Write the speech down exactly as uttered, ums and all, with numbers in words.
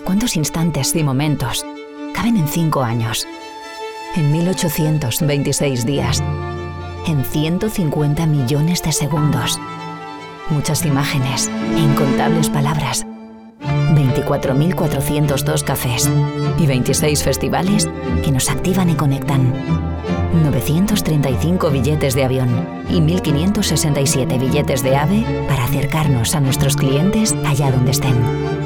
¿Cuántos instantes y momentos caben en cinco años? En mil ochocientos veintiséis días. En ciento cincuenta millones de segundos. Muchas imágenes e incontables palabras. veinticuatro mil cuatrocientos dos cafés y veintiséis festivales que nos activan y conectan. novecientos treinta y cinco billetes de avión y mil quinientos sesenta y siete billetes de AVE para acercarnos a nuestros clientes allá donde estén.